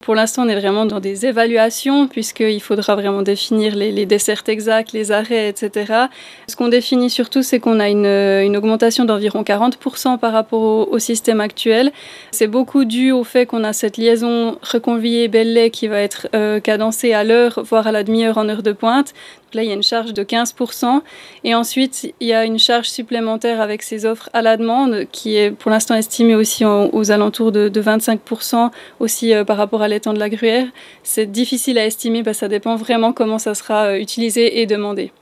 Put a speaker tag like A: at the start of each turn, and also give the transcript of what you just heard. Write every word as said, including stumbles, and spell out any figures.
A: pour l'instant, on est vraiment dans des évaluations puisqu'il faudra vraiment définir les, les dessertes exactes, les arrêts, et cetera. Ce qu'on définit surtout, c'est qu'on a une, une augmentation d'environ quarante pour cent par rapport au, au système actuel. C'est beaucoup dû au fait qu'on a cette liaison Reconvilier-Belley qui va être euh, cadencée à l'heure, voire à la demi-heure en heure de pointe. Donc là, il y a une charge de quinze pour cent. Et ensuite, il y a une charge supplémentaire avec ces offres à la demande qui est pour l'instant estimée aussi en, aux alentours de, de vingt-cinq pour cent aussi euh, par rapport à l'étang de la Gruyère. C'est difficile à estimer parce que ça dépend vraiment comment ça sera euh, utilisé et demandé.